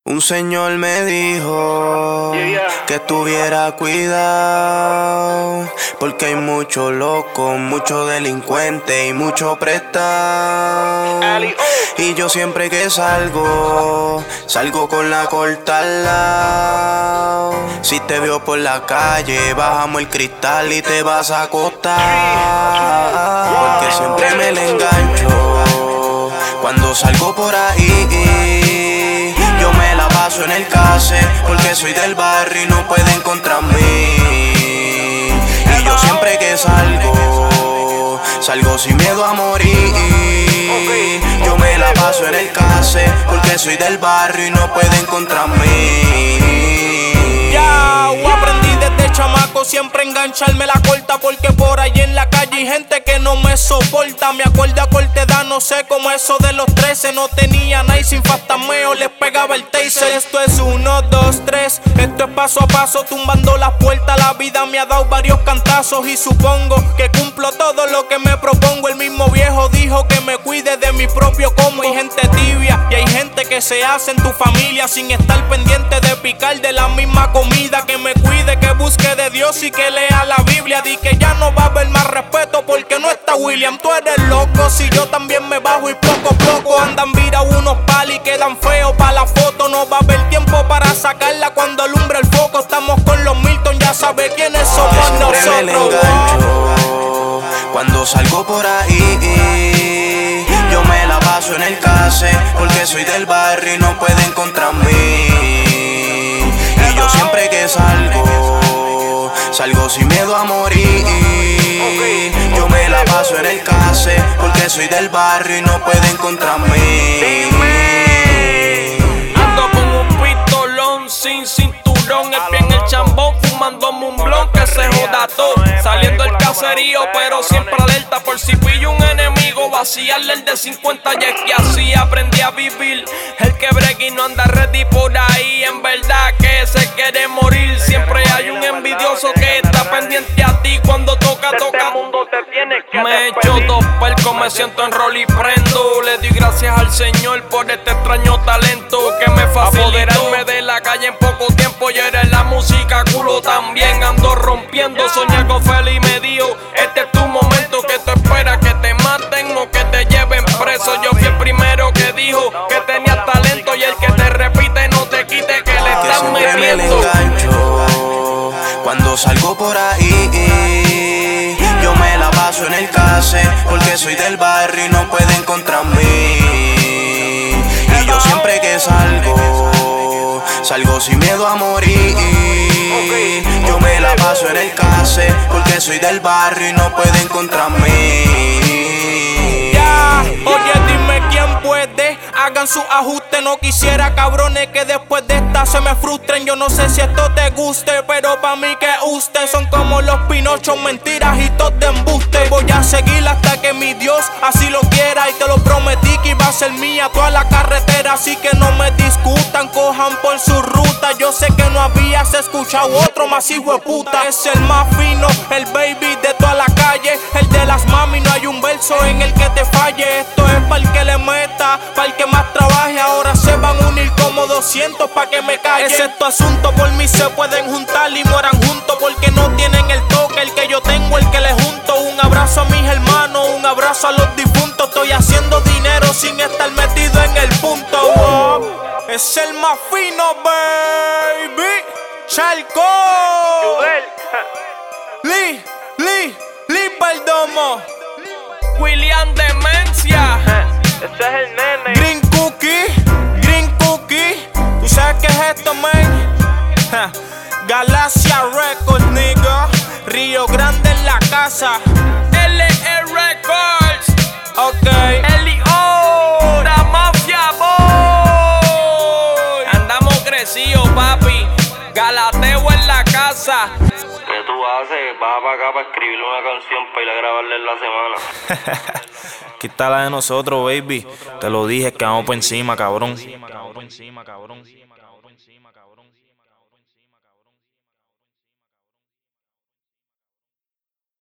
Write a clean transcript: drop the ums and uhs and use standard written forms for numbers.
Un señor me dijo que tuviera cuidado, porque hay mucho loco, mucho delincuente y mucho prestado. Y yo siempre que salgo con la corta al lado. Si te veo por la calle, bajamos el cristal y te vas a acostar, porque siempre me le engancho cuando salgo por ahí. Yo me la paso en el case, porque soy del barrio y no pueden contra mí. Y yo siempre que salgo sin miedo a morir. Yo me la paso en el case, porque soy del barrio y no pueden contra mí. Ya, aprendí desde chamaco siempre engancharme la corta, porque por ahí en la calle hay gente que no me soporta. Me acuerdo a corta edad, no sé cómo eso de los 13. No tenía nada y sin fantasmeo les pegaba el taser. Esto es 1, 2, 3, esto es paso a paso, tumbando las puertas. La vida me ha dado varios cantazos y supongo que cumplo todo lo que me propongo. El mismo viejo dijo que me cuide de mi propio combo. Hay gente tibia y hay gente que se hace en tu familia sin estar pendiente de picar de la misma comida. Que me cuide, que busque de Dios y que lea la Biblia. Di que ya no va a haber más respeto porque no está William. Tú eres loco, si yo también me bajo y poco a poco andan vira unos palos y quedan feos pa' la foto. No va a haber tiempo para sacarla cuando alumbre el foco. Estamos con los Milton, ya sabe quiénes somos nosotros. Me engancho cuando salgo por ahí. Yo me la paso en el case, porque soy del barrio y no pueden contra mí. Y yo siempre que salgo sin miedo a morir. Yo me la paso en el case, porque soy del barrio y no pueden contra mí. Ando con un pistolón sin cinturón, el pie en el chambón, fumándome un blon que se joda todo. Saliendo del caserío, pero siempre alerta por si pillo un enemigo, vaciarle el de 50. Y es que así aprendí a vivir. El que bregue y no anda ready por ahí, en verdad que se quiere morir. Siempre hay un envidioso que está pendiente a ti cuando toca. Mundo te tienes que me echo dos percos, me siento en rol y prendo. Le doy gracias al Señor por este extraño talento que me facilitó apoderarme de la calle en poco tiempo. Y eres la música culo también ando rompiendo. Soñé con Feli y me dijo, este es tu momento, que tú esperas que te maten o que te lleven preso. Yo fui el primero que dijo que tenía talento, y el que te repite no te quite que le están Me le metiendo. engancho cuando salgo por ahí. Yo me la paso en el case, porque soy del barrio y no pueden contra mí. Y yo siempre que salgo sin miedo a morir. Yo me la paso en el case, porque soy del barrio y no pueden contra mí. Ya, oye, dime quién puede. Hagan su ajuste, no quisiera cabrones que después de esta se me frustren. Yo no sé si esto te guste, pero pa' mí que ustedes son como los Pinochos, mentiras y todo de embuste. Voy a seguir hasta que mi Dios así lo quiera, y te lo prometí que iba a ser mía toda la carretera. Así que no me discutan, cojan por su ruta. Yo sé que no habías escuchado otro más hijo de puta. Es el más fino, el baby de toda la calle, el de las mami, no hay un verso en el que te falle. Esto es para el que le meta, para el que más trabaje. Ahora se van a unir como 200 pa' que me calle. Ese es tu asunto, por mí se pueden juntar y mueran juntos, porque no tienen el toque, el que yo tengo, el que le junto. Un abrazo a mis hermanos, un abrazo a los difuntos. Estoy haciendo dinero sin estar metido en el punto. Wow. Es el más fino, baby. Chalco. Lee Perdomo. William Demencia. Ese es el nene. Green Cookie. ¿Tú sabes qué es esto, man? Galaxia Records, nigga. Río Grande en la casa. LE Records. Ok. L.O. La Mafia Boy. Andamos crecidos, papi. Galateo en la casa. ¿Qué tú haces? Vas para acá para escribirle una canción para ir a grabarla en la semana. Aquí está la de nosotros, baby. Te lo dije, que vamos por encima, cabrón.